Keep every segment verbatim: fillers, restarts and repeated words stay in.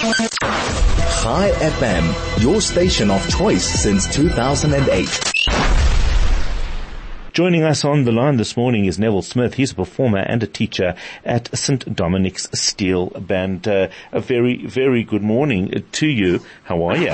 Chai F M, your station of choice since two thousand eight. Joining us on the line this morning is Neville Smith. He's a performer and a teacher at Saint Dominic's Steel Band. Uh, a very, very good morning to you. How are you?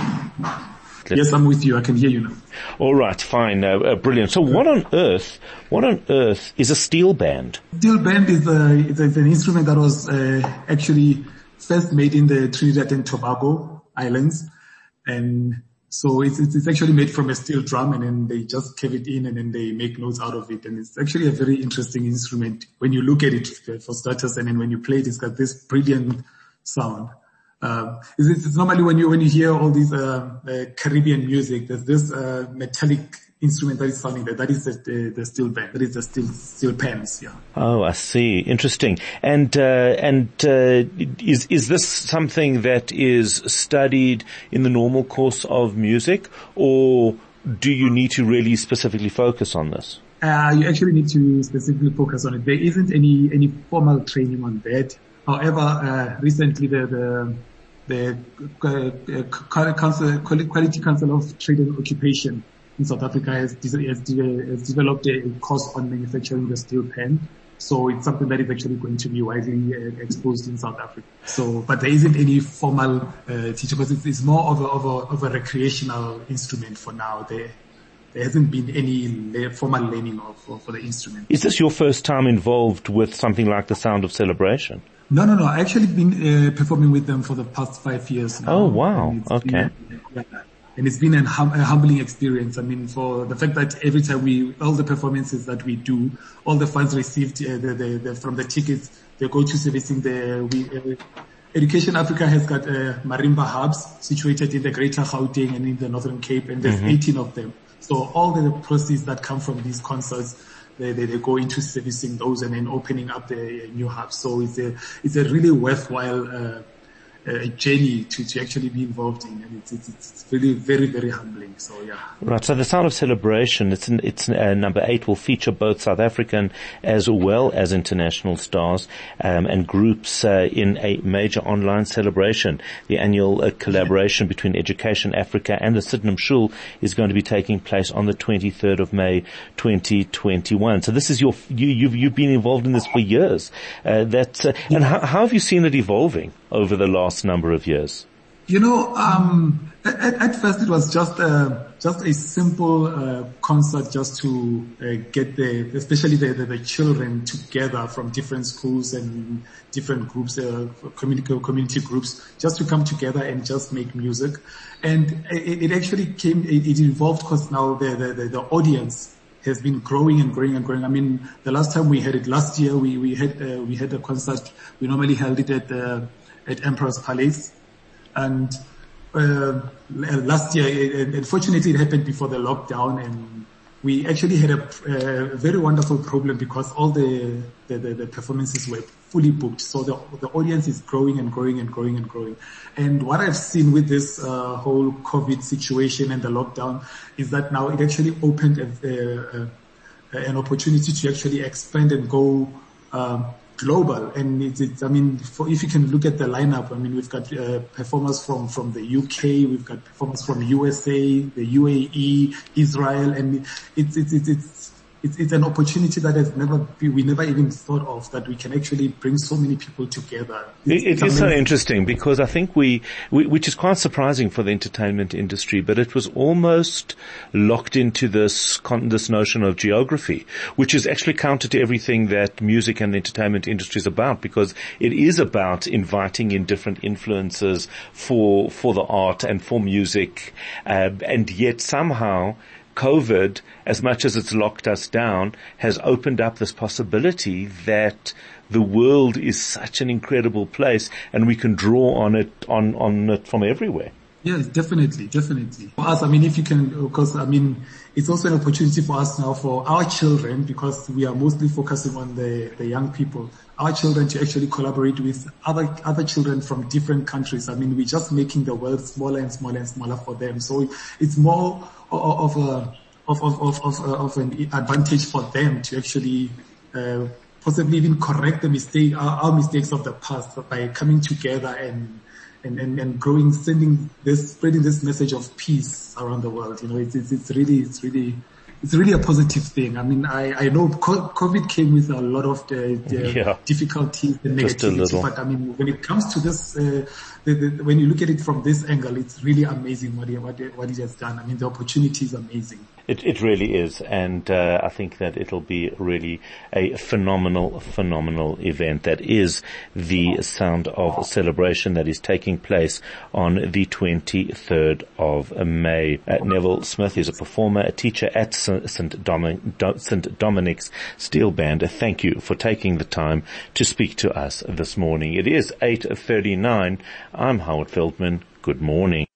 Yes, I'm with you. I can hear you now. All right, fine, uh, uh, brilliant. So, what on earth? What on earth is a steel band? Steel band is, a, is an instrument that was uh, actually first made in the Trinidad and Tobago Islands, and so it's, it's actually made from a steel drum, and then they just cave it in, and then they make notes out of it. And it's actually a very interesting instrument when you look at it, for starters, and then when you play it, it's got this brilliant sound. Um, it's, it's normally when you when you hear all these uh, uh, Caribbean music, there's this uh, metallic instrument that is sounding there. That is the, the, the steel band. That is the steel steel pans. Yeah. Oh, I see. Interesting. And uh, and uh, is is this something that is studied in the normal course of music, or do you need to really specifically focus on this? Uh, you actually need to specifically focus on it. There isn't any any formal training on that. However, uh, recently the the the uh, council, Quality Council of Trade and Occupation in South Africa has, has, has developed a course on manufacturing the steel pen. So it's something that is actually going to be widely uh, exposed in South Africa. So, but there isn't any formal uh, teaching because it's, it's more of a, of a of a recreational instrument for now. There there hasn't been any formal learning of for, for the instrument. Is this your first time involved with something like the Sound of Celebration? No, no, no. I've actually been uh, performing with them for the past five years now. Oh, wow. Okay. Been, yeah, and it's been an hum- a humbling experience. I mean, for the fact that every time we, all the performances that we do, all the funds received uh, the, the, the, from the tickets, they go to servicing the, we, uh, Education Africa has got uh, marimba hubs situated in the Greater Gauteng and in the Northern Cape, and there's mm-hmm. eighteen of them. So all the proceeds that come from these concerts, They, they, they go into servicing those and then opening up the uh, new hubs. So it's a, it's a really worthwhile, uh, uh, journey to, to actually be involved in. And it's, it's, it's really very, very humbling. So yeah. Right. So the Sound of Celebration, it's, it's, uh, number eight will feature both South African as well as international stars, um, and groups, uh, in a major online celebration. The annual uh, collaboration between Education Africa and the Sydenham Shul is going to be taking place on the twenty-third of May, twenty twenty-one. So this is your, you, you've, you've been involved in this for years. Uh, that's, uh, and how, how have you seen it evolving over the last number of years? You know, um, at, at first it was just uh, just a simple uh, concert just to uh, get the, especially the, the, the children together from different schools and different groups, uh, community community groups, just to come together and just make music. And it, it actually came, it, it evolved because now the, the, the, the audience has been growing and growing and growing. I mean, the last time we had it last year, we we had uh, we had a concert. We normally held it at uh, at Emperor's Palace. And uh, last year, unfortunately, it happened before the lockdown, and we actually had a, a very wonderful problem because all the, the, the, the performances were fully booked. So the, the audience is growing and growing and growing and growing. And what I've seen with this uh, whole COVID situation and the lockdown is that now it actually opened a, a, a, an opportunity to actually expand and go um, global. And it's, it's, I mean, for, if you can look at the lineup, I mean, we've got uh, performers from, from the U K, we've got performers from U S A, the U A E, Israel, and it's, it's, it's, it's, it's, it's an opportunity that has never been, we never even thought of, that we can actually bring so many people together. It's, it, it is so interesting because I think we, we, which is quite surprising for the entertainment industry, but it was almost locked into this, con, this notion of geography, which is actually counter to everything that music and the entertainment industry is about, because it is about inviting in different influences for, for the art and for music, uh, and yet somehow COVID, as much as it's locked us down, has opened up this possibility that the world is such an incredible place and we can draw on it, on, on it from everywhere. Yes, definitely, definitely. For us, I mean, if you can, because, I mean, it's also an opportunity for us now, for our children, because we are mostly focusing on the, the young people, our children to actually collaborate with other, other children from different countries. I mean, we're just making the world smaller and smaller and smaller for them. So it's more of a, of, of, of, of, of an advantage for them to actually, uh, possibly even correct the mistake, our, our mistakes of the past by coming together and, and, and, and growing, sending this, spreading this message of peace around the world. You know, it's, it's, it's really, it's really, it's really a positive thing. I mean, I, I know COVID came with a lot of the, the yeah. difficulties and negativity, but I mean, when it comes to this, uh, the, the, when you look at it from this angle, it's really amazing what he, what, what he has done. I mean, the opportunity is amazing. It, it really is, and uh, I think that it'll be really a phenomenal, phenomenal event. That is the Sound of Celebration that is taking place on the twenty-third of May. Uh, Neville Smith is a performer, a teacher at Saint Dominic's Steel Band. Thank you for taking the time to speak to us this morning. It is eight thirty-nine. I'm Howard Feldman. Good morning.